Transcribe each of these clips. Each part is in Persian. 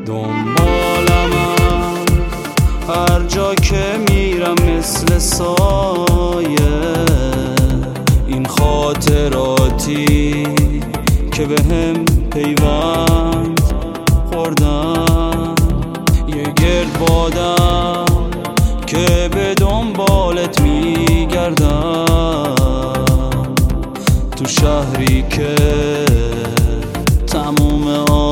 دنبالم هر جا که میرم مثل سایه، این خاطراتی که به هم پیوند خوردن، یه گرد بادم که به دنبالت میگردم تو شهری که تموم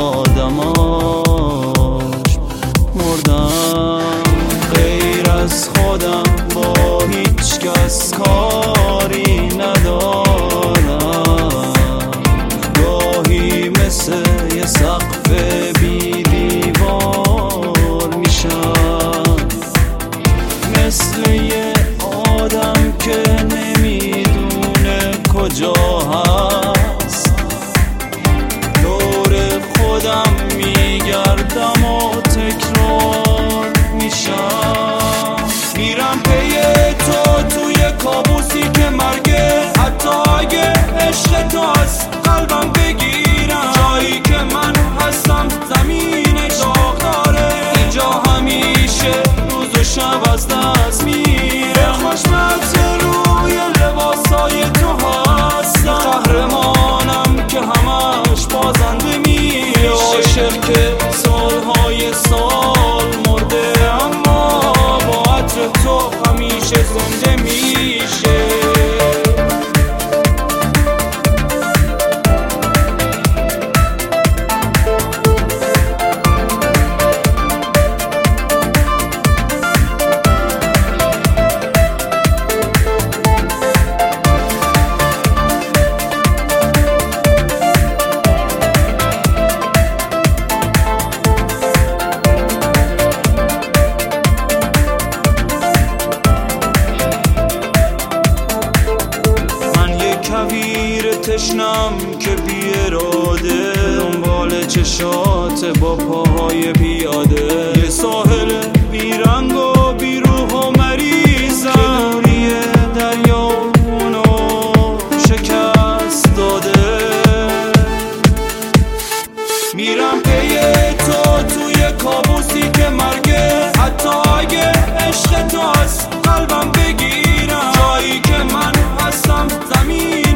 آدماش مردن. غیر از خودم با هیچ کس کاری ندارم، گاهی مثل یه سقف بی دیوار میشم، مثل یه آدم که نمیدونه کجا هست، دور خودم میگردم و تکرار میشم. میرم پی تو توی کابوسی که مرگه، حتی اگه عشق تو از قلبم بگیرم، جایی که من هستم زمین داغ داره، اینجا همیشه روز و شب از دست میره. خوشبخت روی لباسای تو هستم، قهرمانم که همش بازنده میشه، عاشق که سالهای سال مرده اما با عطر تو همیشه زنده میشه. کویر تشنم که بی اراده دنبال چشات با پاهای پیاده، یه ساحل بیرنگ و بی روح و مریضم که دوری دریا اونو شکست داده. میرم پی تو توی کابوسی که مرگه، حتی اگه عشق تو از قلبم بگیرم، جایی که من هستم زمین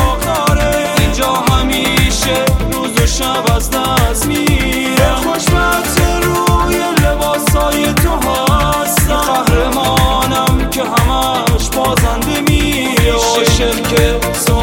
شب از دست میره. خوشبخت روی لباسای تو هستم، قهرمانم که همش بازنده میشه، عاشق که